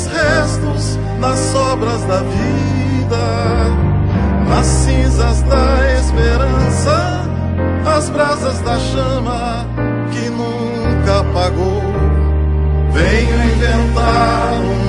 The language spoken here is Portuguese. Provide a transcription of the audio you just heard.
restos, nas sobras da vida, nas cinzas da esperança, as brasas da chama que nunca apagou. Venho inventar um